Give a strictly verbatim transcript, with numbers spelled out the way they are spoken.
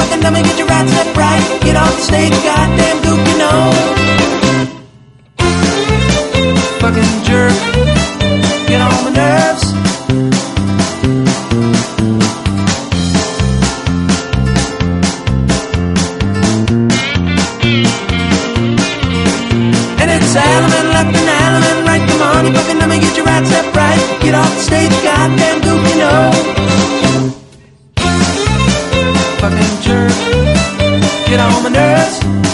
fucking dummy, get your right step right. Get off the stage, goddamn gook, you know. Fucking jerk, get on my nerves. And it's Alaman, left and Alaman, right, come on, you fucking dummy, get your right step right. Get off the stage, goddamn gook, you know. Fucking jerk, get on my nerves.